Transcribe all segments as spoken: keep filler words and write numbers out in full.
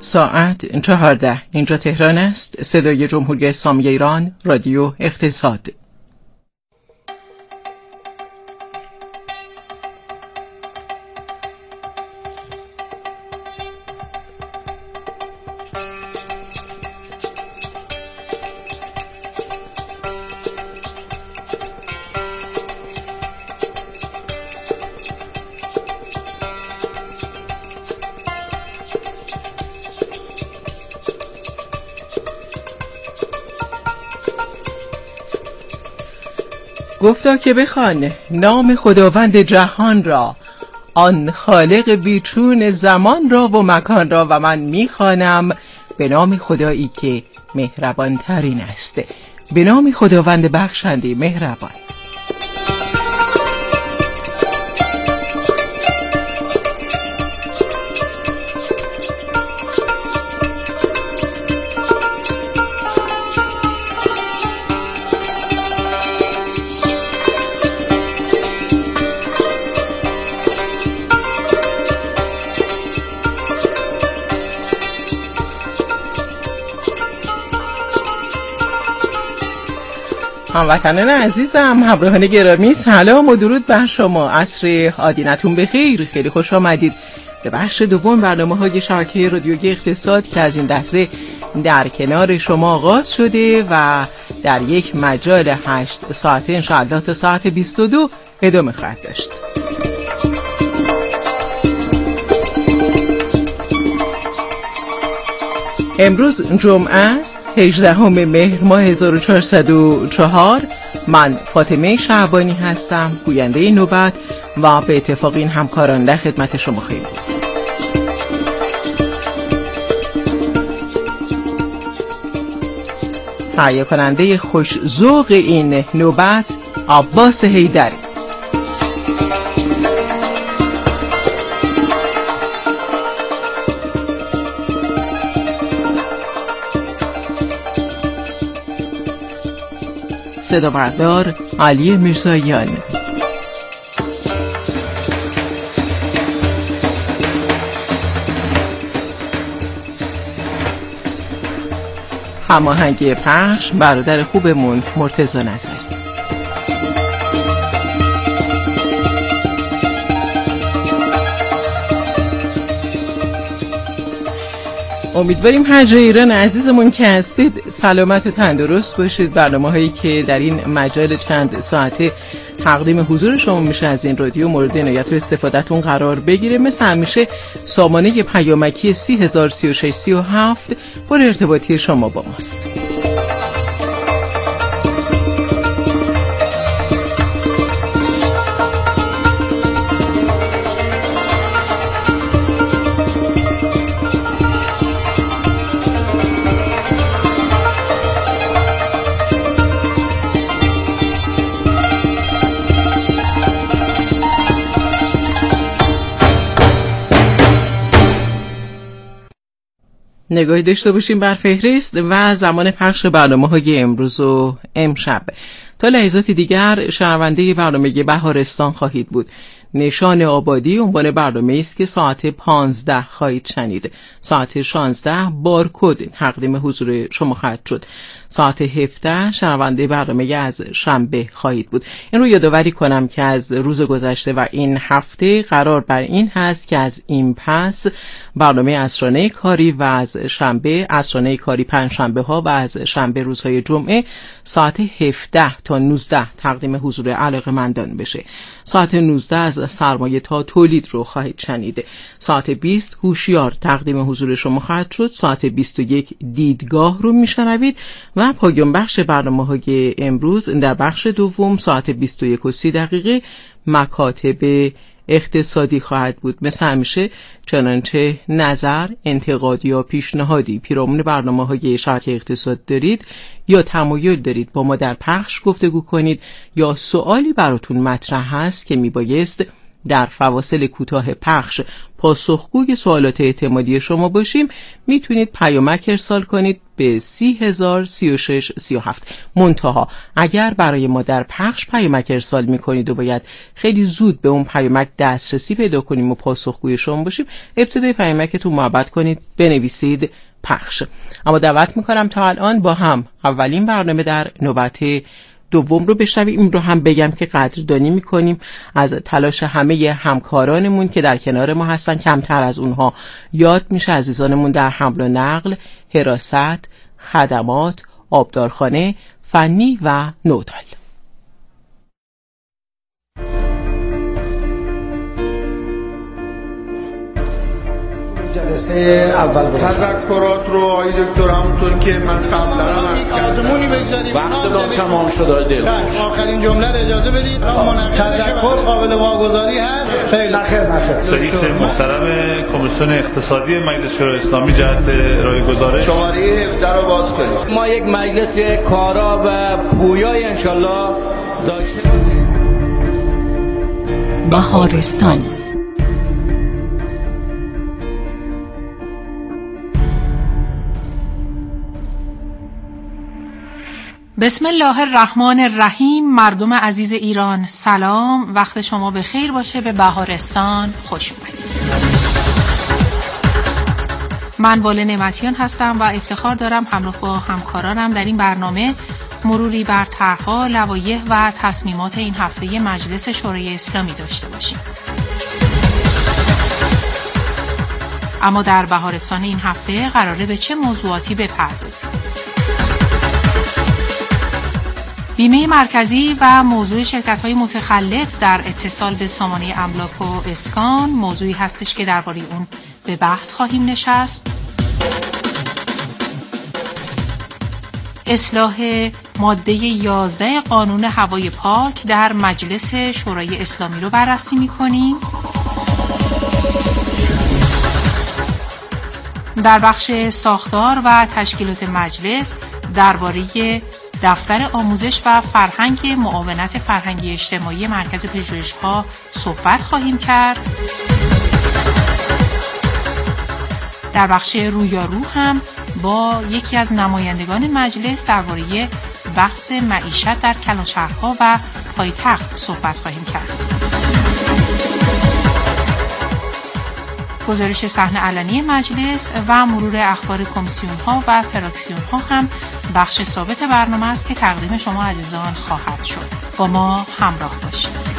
ساعت چهارده. اینجا تهران است. صدای جمهوری اسلامی ایران، رادیو اقتصاد. گفتا که بخوان نام خداوند جهان را، آن خالق بیچون زمان را و مکان را، و من میخوانم به نام خدایی که مهربان ترین است، به نام خداوند بخشنده مهربان. هموطنان عزیزم، همراهان گرامی، سلام و درود بر شما. عصر آدینتون بخیر. خیلی خوش آمدید به بخش دوم برنامه‌های شبکه رادیویی اقتصاد که از این لحظه در کنار شما آغاز شده و در یک مجال هشت ساعته انشاءالله تا ساعت بیست و دو ادامه خواهد داشت. امروز جمعه است، هجدهم مهر ماه هزار و چهارصد و چهار. من فاطمه شعبانی هستم، گوینده این نوبت، و به اتفاق این همکاران در خدمت شما خواهیم بود. تهیه کننده خوش ذوق این نوبت عباس حیدری. صدا بردار علی میرزاییان. هماهنگی پخش برادر خوبمون مرتضی نظری. امیدواریم هر جای ایران عزیزمون که هستید سلامت و تندرست باشید. برنامه هایی که در این مجال چند ساعته تقدیم حضور شما میشه از این رادیو مورد عنایت و استفادهتون قرار بگیره. مثل همیشه سامانه پیامکی سی هزار سی و شش سی و هفت پر ارتباطی شما با ماست. نگاهی داشته باشیم بر فهرست و زمان پخش برنامه‌های امروز و امشب. تا لحظات دیگر شنونده برنامه بهارستان خواهید بود. نشان آبادی عنوان برنامه است که ساعت پانزده خواهید شنید. ساعت شانزده بارکد تقدیم حضور شما خواهد شد. ساعت هفده شنونده برنامه از شنبه خواهید بود. این رو یادآوری کنم که از روز گذشته و این هفته قرار بر این هست که از این پس برنامه عصرانه کاری و از شنبه عصرانه کاری پنج شنبه ها و از شنبه روزهای جمعه ساعت هفده تا نوزده تقدیم حضور علاقه‌مندان بشه. ساعت نوزده از سرمایه تا تولید رو خواهید شنید. ساعت بیست هوشیار تقدیم حضور شما خواهد شد. ساعت بیست و یک دیدگاه رو میشنوید و پایان بخش برنامه‌های امروز در بخش دوم ساعت بیست و یک و سی دقیقه مکاتب اقتصادی خواهد بود. مثل همیشه چنانچه نظر، انتقاد یا پیشنهادی پیرامون برنامه‌های شبکه اقتصاد دارید یا تمایل دارید با ما در پخش گفتگو کنید یا سوالی براتون مطرح هست که میبایست در فواصل کوتاه پخش پاسخگوی سوالات اعتمادی شما باشیم، میتونید پیامک ارسال کنید به سی هزار سی و شش سی و هفت. منتها اگر برای ما در پخش پیامک ارسال میکنید و باید خیلی زود به اون پیامک دسترسی پیدا کنیم و پاسخگوی شما باشیم، ابتدای پیامکتون محبت کنید بنویسید پخش. اما دعوت میکنم تا الان با هم اولین برنامه در نوبت دوم رو بشنویم. این رو هم بگم که قدردانی میکنیم از تلاش همه همکارانمون که در کنار ما هستن. کمتر از اونها یاد میشه. عزیزانمون در حمل و نقل، حراست، خدمات، آبدارخانه، فنی و نودال. جلسه اول بود. تذکرات رو آقای دکتر همونطور که من قبلا هم عرض کردم وقت ما تمام شد. دل آخرین جمله رو اجازه بدید. تذکر قابل واگذاری هست. خیلی نخیر نخیر. رئیس محترم کمیسیون اقتصادی مجلس شورای اسلامی جهت ارائه گزارش شماره هفده رو باز کنید. ما یک مجلس کارا و پویای انشالله داشته باشیم. بهارستان. بسم الله الرحمن الرحیم. مردم عزیز ایران سلام، وقت شما به خیر باشه. به بهارستان خوش اومدید. من واله نعمتیان هستم و افتخار دارم همراه با همکارانم در این برنامه مروری بر طرح‌ها، لوایح و تصمیمات این هفته مجلس شورای اسلامی داشته باشیم. اما در بهارستان این هفته قراره به چه موضوعاتی بپردازیم؟ بیمه مرکزی و موضوع شرکت‌های متخلف در اتصال به سامانه املاک و اسکان موضوعی هستش که درباره اون به بحث خواهیم نشست. اصلاح ماده یازده قانون هوای پاک در مجلس شورای اسلامی رو بررسی می‌کنیم. در بخش ساختار و تشکیلات مجلس درباره دفتر آموزش و فرهنگ معاونت فرهنگی اجتماعی مرکز پژوهش‌ها صحبت خواهیم کرد. در بخش رویارو هم با یکی از نمایندگان مجلس درباره بحث معیشت در کلانشهرها و پایتخت صحبت خواهیم کرد. گزارش صحنه علنی مجلس و مرور اخبار کمیسیون‌ها و فراکسیون‌ها هم بخش ثابت برنامه است که تقدیم شما عزیزان خواهد شد. با ما همراه باشید.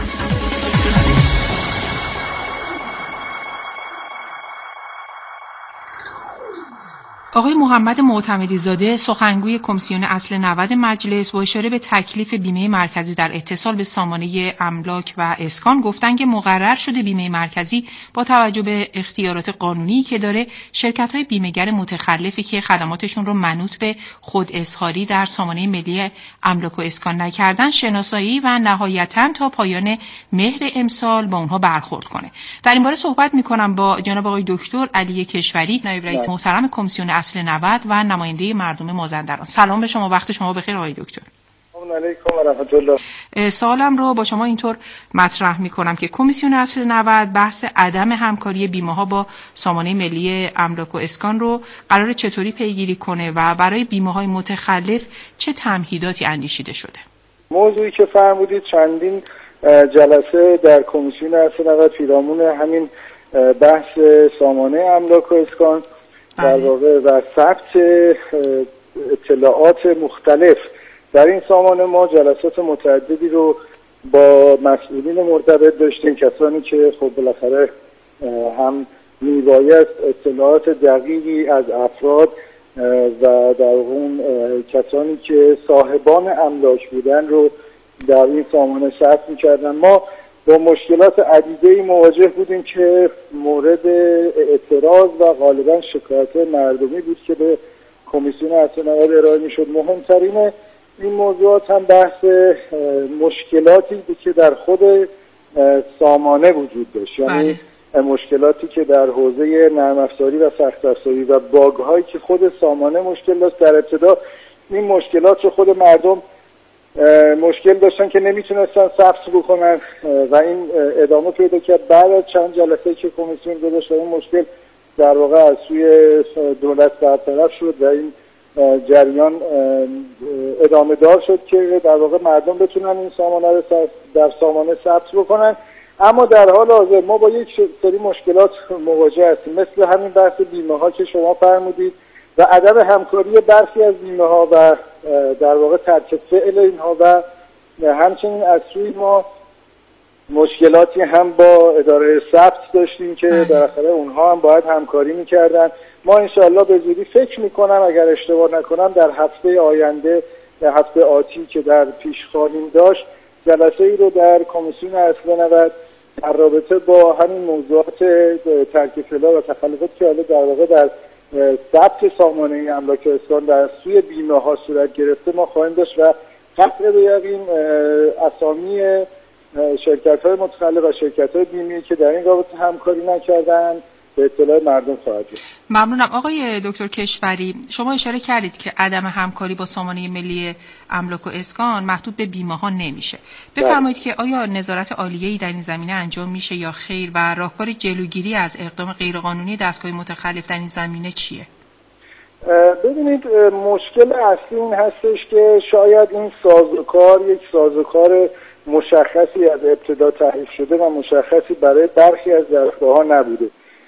آقای محمد معتمدی زاده سخنگوی کمیسیون اصل نود مجلس با اشاره به تکلیف بیمه مرکزی در اتصال به سامانه املاک و اسکان گفتن که مقرر شده بیمه مرکزی با توجه به اختیارات قانونی که داره شرکت‌های بیمه‌گر متخلفی که خدماتشون رو منوط به خود اظهاری در سامانه ملی املاک و اسکان نکردن شناسایی و نهایتاً تا پایان مهر امسال با اونها برخورد کنه. در این باره صحبت می‌کنم با جناب آقای دکتر علی کشوری، نایب رئیس محترم کمیسیون اصل نود و نماینده مردم مازندران. سلام به شما، وقت شما بخیر آقای دکتر. سلام علیکم و رحمت الله. سوالم رو با شما اینطور مطرح میکنم که کمیسیون اصل نود بحث عدم همکاری بیمه‌ها با سامانه ملی املاک و اسکان رو قراره چطوری پیگیری کنه و برای بیمه‌های متخلف چه تمهیداتی اندیشیده شده؟ موضوعی که فرمودید چندین جلسه در کمیسیون اصل نود پیرامون همین بحث سامانه املاک و اسکان در واقع و ثبت اطلاعات مختلف در این سامانه ما جلسات متعددی رو با مسئولین مرتبط داشتیم، کسانی که خب بالاخره هم میبایست اطلاعات دقیقی از افراد و در اون کسانی که صاحبان املاک بودن رو در این سامانه ثبت میکردن. ما با مشکلات عدیده‌ای مواجه بودیم که مورد اعتراض و غالبا شکایت مردمی بود که به کمیسیون اصل نود ارائه میشد. مهمترین این موضوعات هم بحث مشکلاتی بود که در خود سامانه وجود داشت، یعنی مشکلاتی که در حوزه نرم افزاری و سخت افزاری و باگ هایی که خود سامانه مشکل داشت. در ابتدا این مشکلات رو خود مردم مشکل داشتن که نمیتونستن ثبت بکنن و این ادامه پیدا کرد. بعد از چند جلسه که کمیسیون گذاشت این مشکل در واقع از سوی دولت برطرف شد و این جریان ادامه دار شد که در واقع مردم بتونن این سامانه رو در سامانه ثبت بکنن. اما در حال حاضر ما با یک سری مشکلات مواجه هستیم، مثل همین بحث بیمه ها که شما فرمودید و عدم همکاری برخی از بیمه ها و در واقع ترک فعل اینها و همچنین از سوی ما مشکلاتی هم با اداره ثبت داشتیم که بالاخره اونها هم باید همکاری میکردن. ما انشاءالله به زودی فکر میکنم اگر اشتباه نکنم در هفته آینده، در هفته آتی که در پیش خواهیم داشت، جلسه ای رو در کمیسیون اصل نود در رابطه با همین موضوعات ترک فعل‌ها و تخلفات که حالا در واقع در ثبت سامانه املاک اسکان در سوی بیمه ها صورت گرفته ما خواهیم داشت و قطع به یقین اسامی شرکت های متخلف و شرکت های بیمه‌ای که در این رابطه همکاری نکردن به اطلاع مردم خواهد رسید. ممنونم. آقای دکتر کشوری، شما اشاره کردید که عدم همکاری با سامانه ملی املاک و اسکان محدود به بیمه ها نمیشه. بفرمایید که آیا نظارت عالیه‌ای در این زمینه انجام میشه یا خیر و راهکار جلوگیری از اقدام غیرقانونی دستگاه متخلف در این زمینه چیه؟ ببینید مشکل اصلی این هستش که شاید این سازوکار یک سازوکار مشخصی از ابتدا تعریف شده و مشخصی برای برخی از دستگاه‌ها نبوده.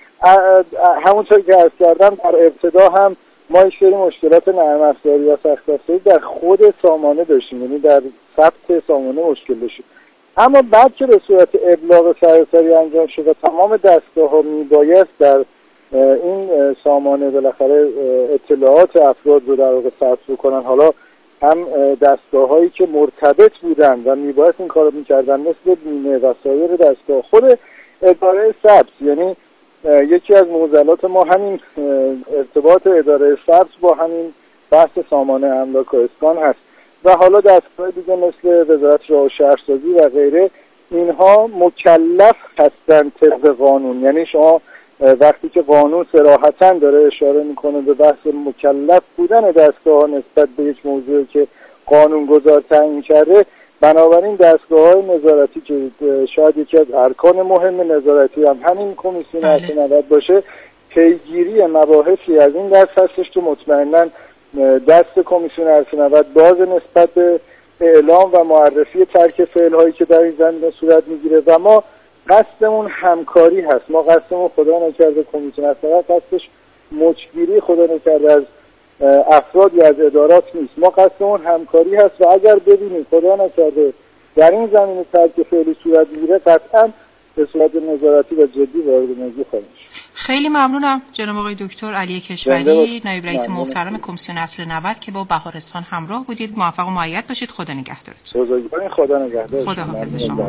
همونطور که عرض کردم در ابتدا هم ما یک سری مشکلات نرم افزاری و سخت افزاری در خود سامانه داشتیم، یعنی در ثبت سامانه مشکل داشتیم. اما بعد که به صورت ابلاغ سراسری انجام شد و تمام دستگاه‌ها میبایست در این سامانه بالاخره اطلاعات افراد رو در واقع ثبت بکنن، حالا هم دستگاه‌هایی که مرتبط بودن و میبایست این کارو میکردن مثل بیمه و سایر دستگاه، خود اداره ثبت، یعنی یکی از معضلات ما همین ارتباط اداره ثبت با همین بحث سامانه املاک و اسکان هست و حالا دستگاه دیگه مثل وزارت راه و شهرسازی و غیره، اینها مکلف هستن طبق قانون. یعنی شما وقتی که قانون صراحتاً داره اشاره میکنه به بحث مکلف بودن دستگاه نسبت به یک موضوعی که قانونگذار تعیین کرده، بنابراین دستگاه‌های نظارتی که شاید یکی از ارکان مهم نظارتی هم همین کمیسیون اصل نود باشه، پیگیری مباحثی از این دست هستش که مطمئناً دست کمیسیون اصل نود باز نسبت به اعلام و معرفی ترک فعل‌هایی که در این زمینه صورت میگیره و ما قصدمون همکاری هست. ما قصدمون خدا نکرده کمیسیون اصل نود قصدش مچگیری خدا نکرده از افراد یا از ادارات نیست. ما قصدمون همکاری هست و اگر ببینیم خدا نکرده در این زمینه ترک فعلی صورت میگیره قطعا به صورت نظارتی و جدی وارد موضوع خواهیم شد. خیلی ممنونم جناب آقای دکتر علی کشوری، نایب رئیس محترم کمیسیون اصل نود که با بهارستان همراه بودید. موفق و مؤید باشید. خدا نگهدارتون. بزرگوارین. خدا نگهدار. خدا حافظ شما.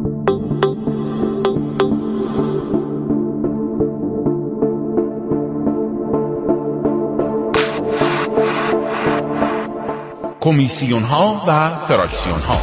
کمیسیون ها و فراکسیون ها.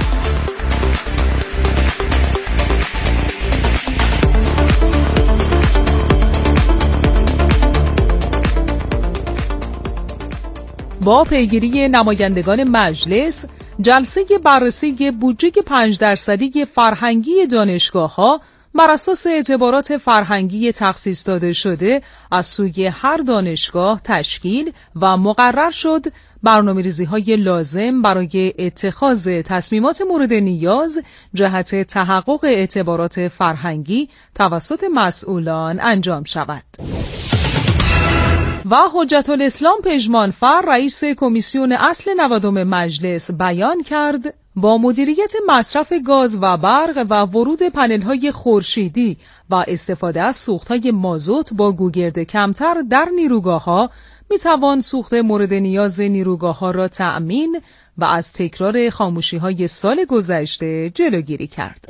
با پیگیری نمایندگان مجلس، جلسه بررسی بودجه پنج درصدی فرهنگی دانشگاه‌ها بر اساس اعتبارات فرهنگی تخصیص داده شده از سوی هر دانشگاه تشکیل و مقرر شد. برنامه‌ریزی‌های لازم برای اتخاذ تصمیمات مورد نیاز جهت تحقق اعتبارات فرهنگی توسط مسئولان انجام شود. و حجت الاسلام پژمانفر رئیس کمیسیون اصل نودم مجلس بیان کرد با مدیریت مصرف گاز و برق و ورود پنل‌های خورشیدی و استفاده از سوخت‌های مازوت با گوگرد کمتر در نیروگاه‌ها می‌توان سوخت مورد نیاز نیروگاه‌ها را تأمین و از تکرار خاموشی‌های سال گذشته جلوگیری کرد.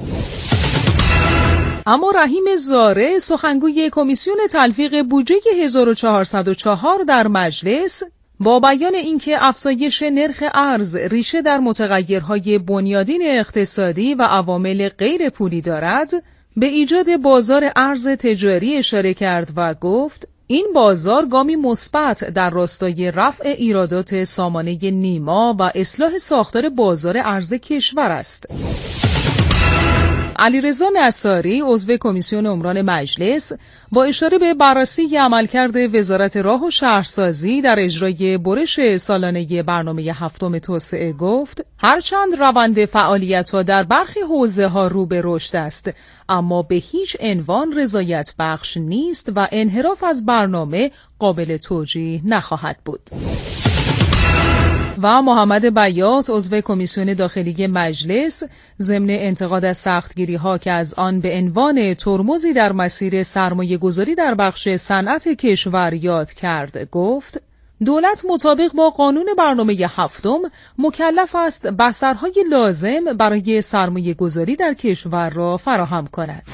اما رحیم زاره سخنگوی کمیسیون تلفیق بودجه هزار و چهارصد و چهار در مجلس با بیان اینکه افزایش نرخ ارز ریشه در متغیرهای بنیادین اقتصادی و عوامل غیر پولی دارد، به ایجاد بازار ارز تجاری اشاره کرد و گفت این بازار گامی مثبت در راستای رفع ایرادات سامانه نیما و اصلاح ساختار بازار ارز کشور است. علیرضا نصاری عضو کمیسیون عمران مجلس با اشاره به بررسی عملکرد وزارت راه و شهرسازی در اجرای برش سالانه برنامه هفتم توسعه گفت هرچند روند فعالیت‌ها در برخی حوزه‌ها رو به رشد است، اما به هیچ عنوان رضایت بخش نیست و انحراف از برنامه قابل توجیه نخواهد بود. و محمد بیات عضو کمیسیون داخلی مجلس ضمن انتقاد از سختگیری‌ها که از آن به عنوان ترمزی در مسیر سرمایه‌گذاری در بخش صنعت کشور یاد کرد گفت دولت مطابق با قانون برنامه هفتم مکلف است بسترهای لازم برای سرمایه‌گذاری در کشور را فراهم کند.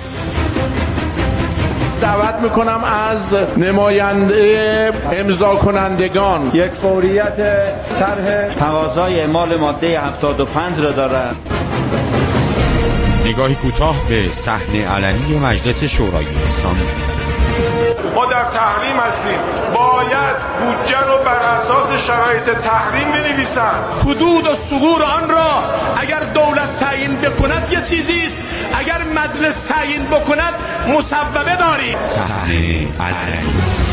دعوت میکنم از نماینده امضا کنندگان یک فوریت طرح تقاضای اعمال ماده هفتاد و پنج را دارد. نگاهی کوتاه به صحن علنی مجلس شورای اسلامی. ما در تحریم هستیم، باید بودجه رو بر اساس شرایط تحریم بنویسن. حدود و ثغور آن را اگر دولت تعیین بکند یه چیزی است، اگر مجلس تعیین بکند مصوبه داریم. صحن علنی.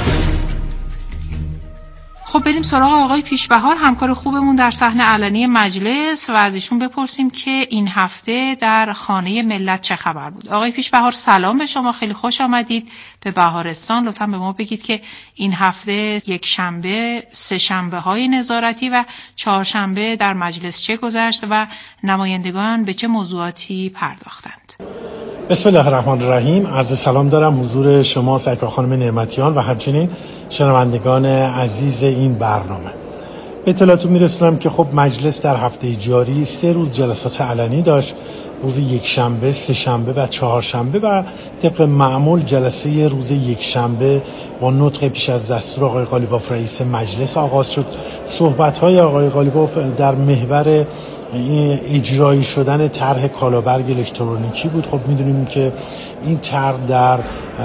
خب بریم سراغ آقای پیشبهار، همکار خوبمون در صحن علنی مجلس، و از ایشون بپرسیم که این هفته در خانه ملت چه خبر بود. آقای پیشبهار سلام به شما، خیلی خوش آمدید به بهارستان. لطفاً به ما بگید که این هفته یک شنبه، سه شنبه های نظارتی و چهارشنبه در مجلس چه گذشت و نمایندگان به چه موضوعاتی پرداختند. بسم الله الرحمن الرحیم. عرض سلام دارم حضور شما سرکار خانم نعمتیان و همچنین شنوندگان عزیز این برنامه. به اطلاعتون میرسونم که خب مجلس در هفته جاری سه روز جلسات علنی داشت، روز یک شنبه، سه شنبه و چهار شنبه، و طبق معمول جلسه روز یک شنبه با نطق پیش از دستور آقای قالیباف رئیس مجلس آغاز شد. صحبت‌های آقای قالیباف در محور اجرایی شدن طرح کالابرگ الکترونیکی بود. خب میدونیم که این طرح در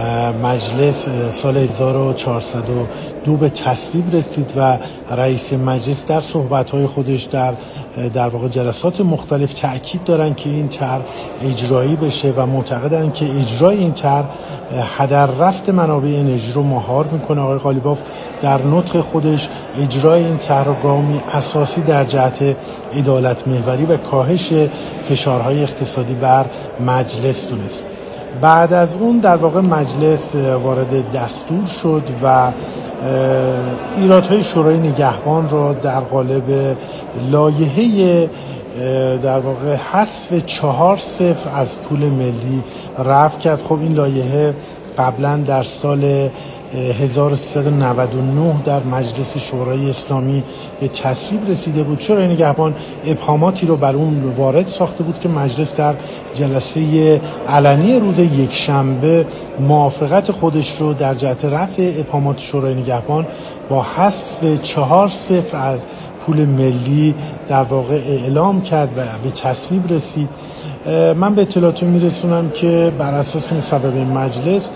مجلس سال هزار و چهارصد و دو به تصویب رسید و رئیس مجلس در صحبت‌های خودش در در واقع جلسات مختلف تأکید دارن که این طرح اجرایی بشه و معتقدن که اجرای این طرح هدر رفت منابع انرژی رو مهار میکنه. آقای قالیباف در نطق خودش اجرای این طرح گامی اساسی در جهت عدالت محوری و کاهش فشارهای اقتصادی بر مجلس دونست. بعد از اون در واقع مجلس وارد دستور شد و ایرادهای شورای نگهبان را در قالب لایحه در واقع حذف چهار صفر از پول ملی رفع کرد. خب این لایحه قبلا در سال هزار و سیصد و نود و نه در مجلس شورای اسلامی به تصویب رسیده بود. شورای نگهبان ابهاماتی رو بر اون وارد ساخته بود که مجلس در جلسه علنی روز یک شنبه موافقت خودش رو در جهت رفع ابهامات شورای نگهبان با حذف چهار صفر از پول ملی در واقع اعلام کرد و به تصویب رسید. من به اطلاعاتون میرسونم که بر اساس مصوبه مجلس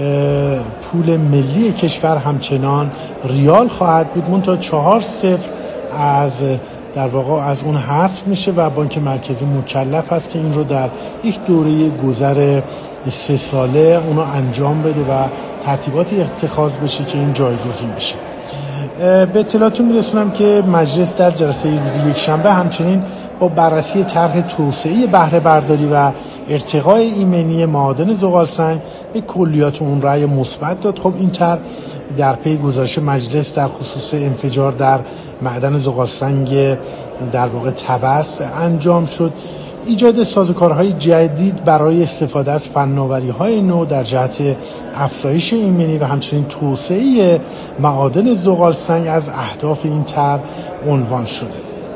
پول ملی کشور همچنان ریال خواهد بود، منتها چهار صفر از در واقع از اون حذف میشه و بانک مرکزی مکلف است که این رو در یک دوره گذر سه ساله اونو انجام بده و ترتیباتی اتخاذ بشه که این جایگزین بشه. به اطلاعاتون میرسونم که مجلس در جلسه روز یک شنبه همچنین با بررسی طرح توسعه بهره برداری و ارتقای ایمنی معادن زغالسنگ به کلیات اون رأی مثبت داد. خب این طرح در پی گزارش مجلس در خصوص انفجار در معدن زغالسنگ در واقع طبس انجام شد. ایجاد سازوکارهای جدید برای استفاده از فناوری‌های نو در جهت افزایش ایمنی و همچنین توسعه معادن زغالسنگ از اهداف این طرح عنوان شده.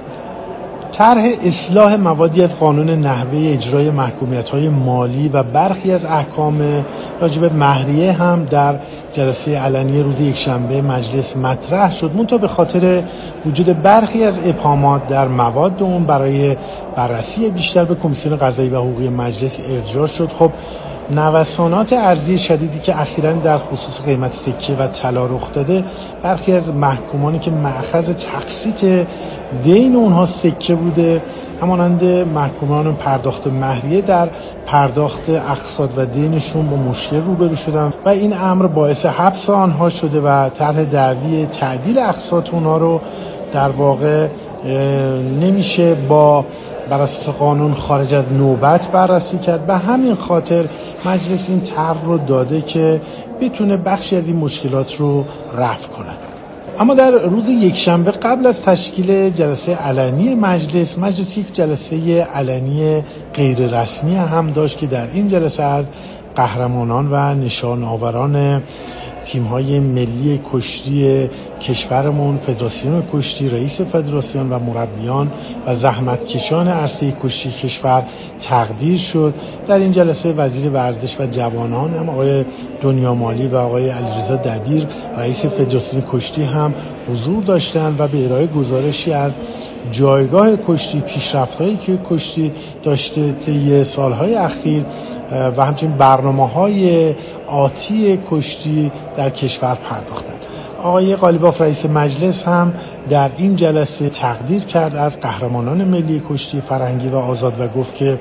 طرح اصلاح موادی از قانون نحوه اجرای محکومیت‌های مالی و برخی از احکام راجب مهریه هم در جلسه علنی روز یکشنبه مجلس مطرح شد، منتها به خاطر وجود برخی از ابهامات در مواد اون برای بررسی بیشتر به کمیسیون قضایی و حقوقی مجلس ارجاع شد. خب نوسانات ارزی شدیدی که اخیراً در خصوص قیمت سکه و طلا رخ داده، برخی از محکومانی که مأخذ تقسیط دین اونها سکه بوده، همانند محکومان پرداخت مهریه در پرداخت اقساط و دینشون با مشکل روبرو شدن و این امر باعث حبس آنها شده و طرح دعوی تعدیل اقساط اونها رو در واقع نمیشه با بر اساس قانون خارج از نوبت بررسی کرد. به همین خاطر مجلس این طرح رو داده که بتونه بخشی از این مشکلات رو رفع کنه. اما در روز یکشنبه قبل از تشکیل جلسه علنی مجلس، مجلس یک جلسه علنی غیر رسمی هم داشت که در این جلسه از قهرمانان و نشان آوران تیم‌های ملی کشتی کشورمون، فدراسیون کشتی، رئیس فدراسیون و مربیان و زحمتکشان عرصه کشتی کشور تقدیر شد. در این جلسه وزیر ورزش و جوانان هم آقای دنیامالی و آقای علیرضا دبیر رئیس فدراسیون کشتی هم حضور داشتند و به ارائه گزارشی از جایگاه کشتی، پیشرفت‌هایی که کشتی داشته طی سال‌های اخیر و همچنین برنامه‌های آتی کشتی در کشور پرداختند. آقای قالیباف رئیس مجلس هم در این جلسه تقدیر کرد از قهرمانان ملی کشتی فرهنگی و آزاد و گفت که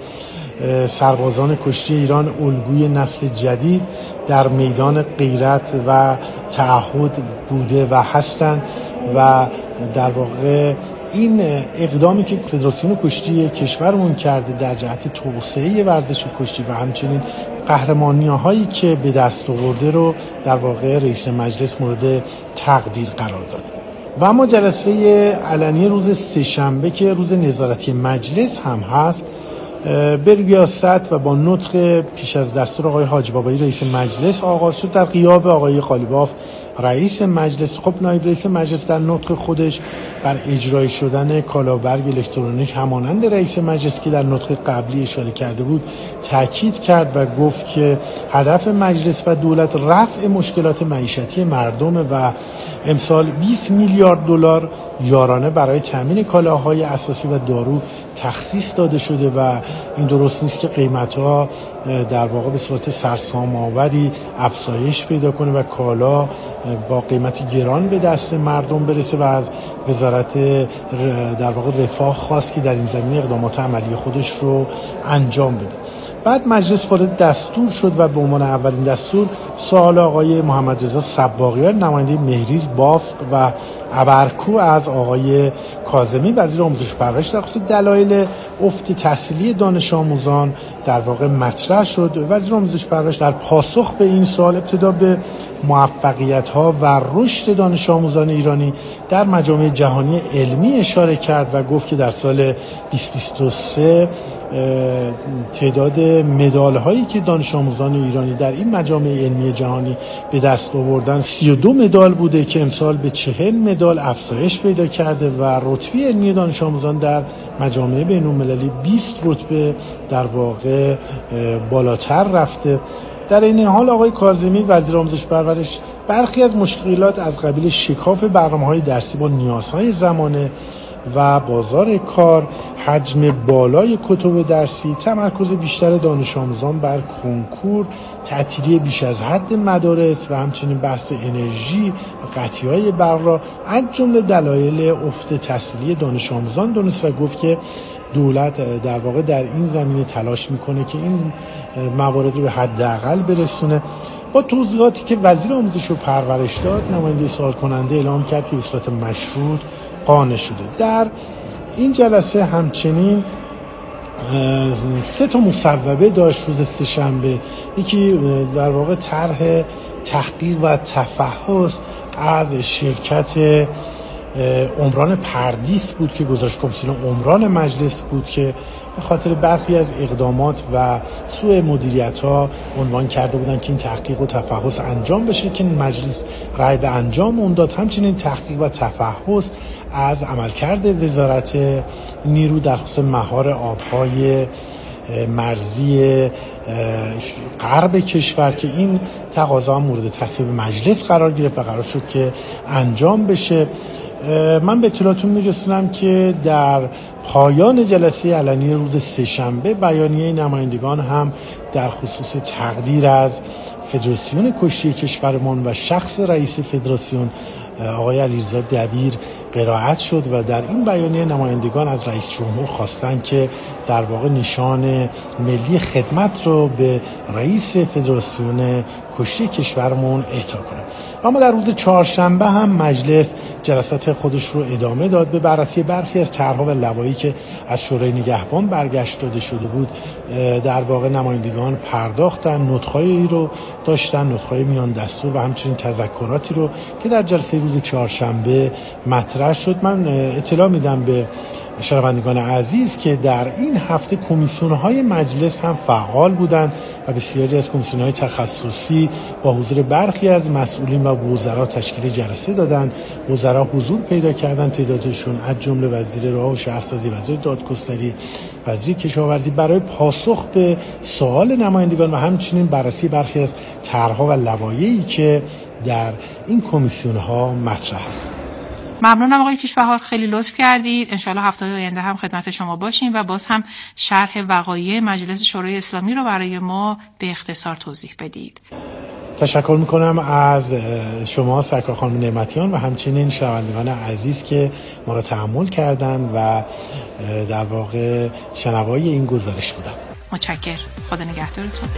سربازان کشتی ایران الگوی نسل جدید در میدان غیرت و تعهد بوده و هستند و در واقع این اقدامی که فدراسیون کشتی کشورمون کرده در جهت توسعه ورزش کشتی و همچنین قهرمانی‌هایی که به دست آورده رو در واقع رئیس مجلس مورد تقدیر قرار داد. و اما جلسه علنی روز سه‌شنبه که روز نظارتی مجلس هم هست، به ریاست و با نطق پیش از دستور آقای حاجی بابایی رئیس مجلس آغاز شد در غیاب آقای قالیباف رئیس مجلس. خب نایب رئیس مجلس در نطق خودش بر اجرای شدن کالابرگ الکترونیک همانند رئیس مجلس که در نطق قبلی اشاره کرده بود تاکید کرد و گفت که هدف مجلس و دولت رفع مشکلات معیشتی مردم و امسال بیست میلیارد دلار یارانه برای تامین کالاهای اساسی و دارو تخصیص داده شده و این درست نیست که قیمت‌ها در واقع به صورت سرسام‌آوری افزایش پیدا کنه و کالا با قیمت گران به دست مردم برسه و از وزارت در واقع رفاه خواست که در این زمینه اقدامات عملی خودش رو انجام بده. بعد مجلس وارد دستور شد و به عنوان اولین دستور سوال آقای محمد رضا صباغیان نماینده مهریز باف و ابرکو از آقای کاظمی وزیر آموزش و پرورش در خصوص دلایل افت تحصیلی دانش آموزان در واقع مطرح شد. وزیر آموزش و پرورش در پاسخ به این سوال ابتدا به موفقیت‌ها و رشد دانش آموزان ایرانی در مجامع جهانی علمی اشاره کرد و گفت که در سال بیست بیست و سه تعداد مدال هایی که دانش آموزان ایرانی در این مجامع علمی جهانی به دست آوردن سی و دو مدال بوده که امسال به چهل مدال افزایش پیدا کرده و رتبه علمی دانش آموزان در مجامع بین المللی بیست رتبه در واقع بالاتر رفته. در این حال آقای کاظمی وزیر آموزش و پرورش برخی از مشکلات از قبیل شکاف برنامه‌های درسی با نیازهای زمانه و بازار کار، حجم بالای کتب درسی، تمرکز بیشتر دانش آموزان بر کنکور، تعطیلی بیش از حد مدارس و همچنین بحث انرژی و قطعی‌های برق را از جمله دلایل افت تحصیلی دانش آموزان دونست و گفت که دولت در واقع در این زمینه تلاش میکنه که این موارد رو به حداقل برسونه. با توضیحاتی که وزیر آموزش و پرورش داد، نماینده سوال کننده اعلام کرد که به صورت مشروط قانع شده. در این جلسه همچنین سه تا مصوبه داشت روز سه‌شنبه. یکی در واقع طرح تحقیق و تفحص از شرکت عمران پردیس بود که گزارش کمیسیون عمران مجلس بود که به خاطر برخی از اقدامات و سوء مدیریت‌ها عنوان کرده بودن که این تحقیق و تفحص انجام بشه که مجلس رأی به انجام اون داد. همچنین تحقیق و تفحص از عملکرد وزارت نیرو در خصوص مهار آب‌های مرزی غرب کشور که این تقاضا مورد تصویب مجلس قرار گرفت و قرار شد که انجام بشه. من به اطلاعتون میرسونم که در پایان جلسه علنی روز سه‌شنبه بیانیه نمایندگان هم در خصوص تقدیر از فدراسیون کشتی کشورمان و شخص رئیس فدراسیون آقای علیرضا دبیر قرائت شد و در این بیانیه نمایندگان از رئیس جمهور خواستن که در واقع نشان ملی خدمت رو به رئیس فدراسیون کشتی کشورمون اهدا کنه. اما در روز چهارشنبه هم مجلس جلسات خودش رو ادامه داد به بررسی برخی از طرح‌ها و لوایحی که از شورای نگهبان برگشت داده شده بود. در واقع نمایندگان پرداختن، نطق‌هایی رو داشتن، نطق‌های میان دستور و همچنین تذکراتی رو که در جلسه روز چهارشنبه مطرح شد. من اطلاع میدم به شنوندگان عزیز که در این هفته کمیسیون‌های مجلس هم فعال بودند و بسیاری از کمیسیون‌های تخصصی با حضور برخی از مسئولین و وزرا تشکیل جلسه دادند. وزرا حضور پیدا کردند، تعدادشون از جمله وزیر راه و شهرسازی، وزیر دادگستری، وزیر کشاورزی، برای پاسخ به سوال نمایندگان و همچنین بررسی برخی از طرح‌ها و لوایحی که در این کمیسیون‌ها مطرح است. ممنونم آقای پیش‌بهار، خیلی لطف کردید. انشالله هفته آینده هم خدمت شما باشیم و باز هم شرح وقایع مجلس شورای اسلامی رو برای ما به اختصار توضیح بدید. تشکر میکنم از شما سرکار خانم نعمتیان و همچنین شنوندگان عزیز که ما را تحمل کردند و در واقع شنوای این گزارش بودن. متشکرم. خدا نگهدارتون.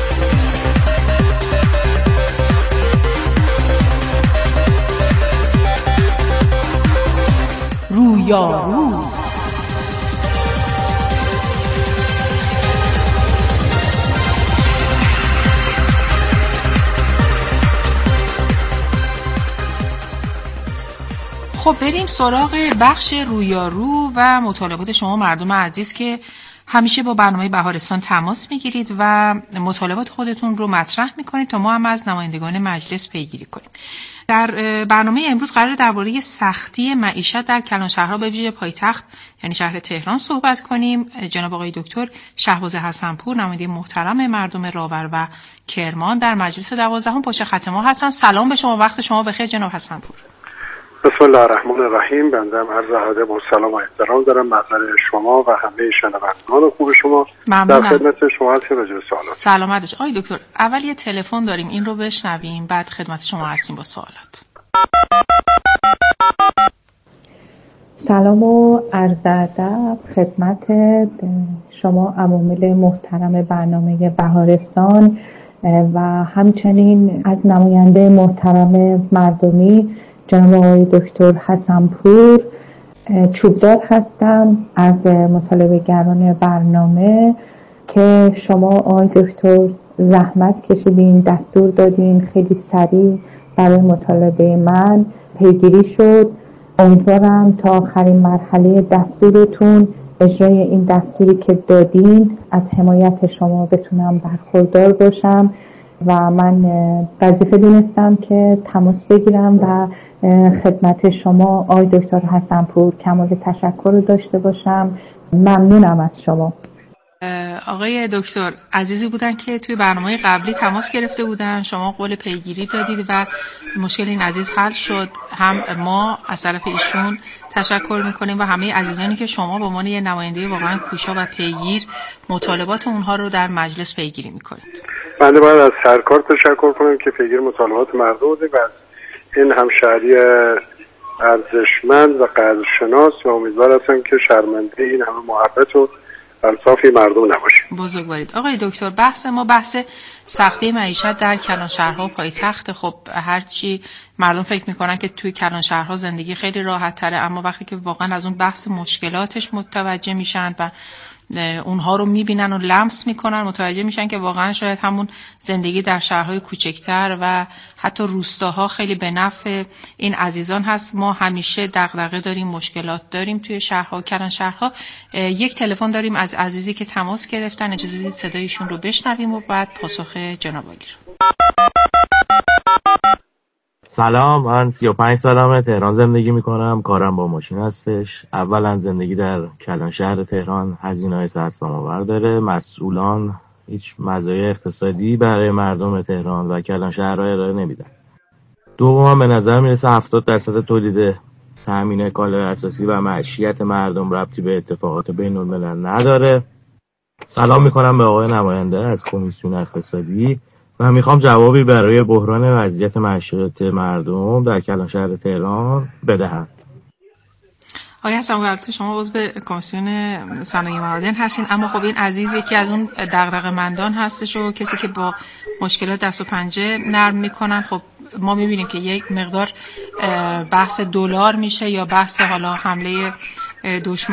رویارو خب بریم سراغ بخش رویارو و مطالبات شما مردم عزیز که همیشه با برنامه بهارستان تماس میگیرید و مطالبات خودتون رو مطرح میکنید تا ما هم از نمایندگان مجلس پیگیری کنیم. در برنامه امروز قرار درباره سختی معیشت در کلانشهرها به ویژه پایتخت یعنی شهر تهران صحبت کنیم. جناب آقای دکتر شهباز حسن‌پور نماینده محترم مردم راور و کرمان در مجلس دوازدهم پشت خط ما هستن. سلام به شما، وقت شما بخیر جناب حسن‌پور. بسم الله الرحمن الرحیم. بنده هم عرض ادب و سلام و احترام دارم محضر شما و همه شنوندگان خوب شما. ممنونم. در خدمت شما هستیم. راجع به سوالات سلامت باشید. آقای دکتر اول یه تلفن داریم، این رو بشنویم بعد خدمت شما هستیم با سوالات. سلام و عرض ادب خدمت شما عوامل محترم برنامه بهارستان و همچنین از نماینده محترم مردمی جناب آقای دکتر حسن‌پور چوبدار هستم از مطالبه گران برنامه که شما آقای دکتر زحمت کشیدین، دستور دادین، خیلی سریع برای مطالبه من پیگیری شد. امیدوارم تا آخرین مرحله دستورتون اجرای این دستوری که دادین از حمایت شما بتونم برخوردار باشم و من وظیفه دونستم که تماس بگیرم و خدمت شما آقای دکتر حسن‌پور کمال تشکر رو داشته باشم. ممنونم از شما. آقای دکتر عزیزی بودن که توی برنامه قبلی تماس گرفته بودن، شما قول پیگیری دادید و مشکل این عزیز حل شد. هم ما از طرف ایشون تشکر میکنیم و همه عزیزانی که شما به عنوان یه نماینده واقعا کوشا و پیگیر مطالبات اونها رو در مجلس پیگیری میکنید. بنده باید از سرکار تشکر کنم که پیگیر مطالبات مردم بوده و این همشهری ارزشمند و قدرشناس و امیدوار هستم که شرمنده این همه محبت و الطافی مردم نباشه. بزرگوارید. آقای دکتر بحث ما بحث سختی معیشت در کلانشهرها و پایتخت. خب هرچی مردم فکر میکنن که توی کلانشهرها زندگی خیلی راحت تره، اما وقتی که واقعا از اون بحث مشکلاتش متوجه میشن و اونها رو میبینن و لمس میکنن متوجه میشن که واقعا شاید همون زندگی در شهرهای کوچکتر و حتی روستاها خیلی به نفع این عزیزان هست. ما همیشه دغدغه داریم، مشکلات داریم توی شهرها و کلانشهرها. یک تلفن داریم از عزیزی که تماس گرفتن، اجازه بدید صدایشون رو بشنویم و بعد پاسخ جناب عالی رو. سلام، من سی و پنج سالمه، تهران زندگی میکنم، کارم با ماشین هستش. اولا زندگی در کلانشهر تهران هزینه‌های سرسام‌آور داره، مسئولان هیچ مزایای اقتصادی برای مردم تهران و کلانشهرها ارائه نمیدن. دوم به نظر میرسه هفتاد درصد تولید تامین کالای اساسی و معیشت مردم ربطی به اتفاقات بین الملل نداره. سلام میکنم به آقای نماینده از کمیسیون اقتصادی و میخوام جوابی برای بحران وضعیت معیشت مردم در کلانشهر تهران بدهم. آقای حسن البته شما عضو کمیسیون صنایع معادن هستین، اما خب این عزیز یکی از اون دغدغه‌مندان هستش و کسی که با مشکلات دست و پنجه نرم میکنن. خب ما میبینیم که یک مقدار بحث دلار میشه یا بحث حالا حمله دشمن